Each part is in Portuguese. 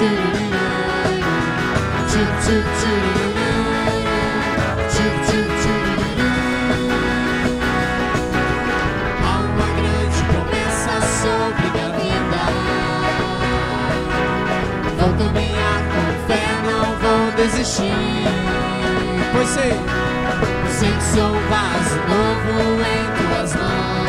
Há uma grande promessa sobre minha vida. Vou caminhar com fé, não vou desistir. Pois sei que sou um vaso novo em tuas mãos.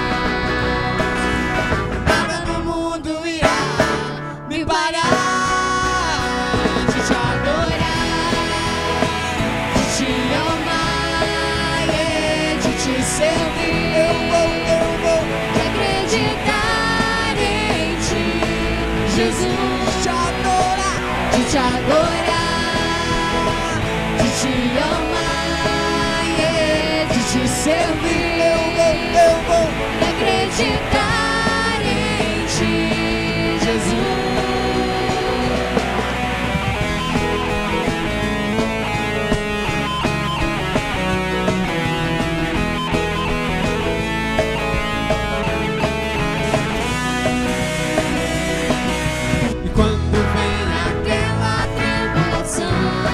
Nada no mundo irá me parar de te adorar, de te amar, de te servir. Eu vou de acreditar em ti, Jesus, te adorar, de te adorar, de te amar, de te servir. Eu vou de acreditar em ti, Jesus. E quando vem aquela tribulação,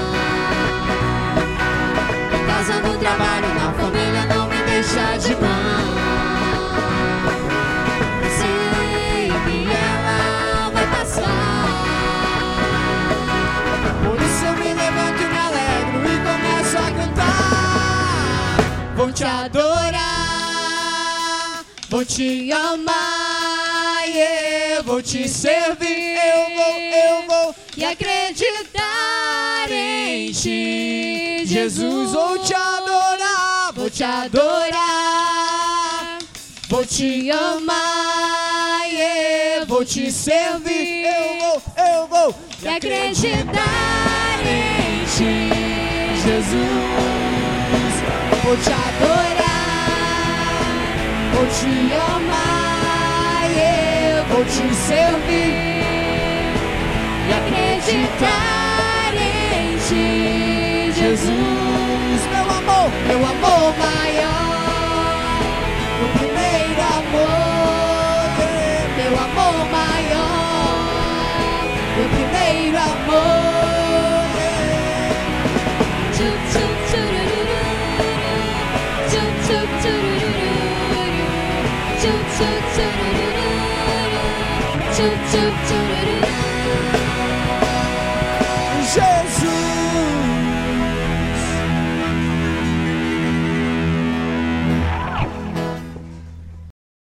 em casa, no trabalho, na família, não me deixa de mão. Eu sei que ela vai passar. Por isso eu me levanto e me alegro e começo a cantar. Vou te adorar, vou te amar, vou te servir. Eu vou e acreditar em ti, Jesus. Vou te adorar, vou te adorar, vou te amar, vou te servir. Eu vou e acreditar em ti, Jesus. Vou te adorar, vou te amar, vou te servir e acreditar em ti, Jesus. Meu amor maior, o primeiro amor, meu amor maior, meu primeiro amor. Jesus.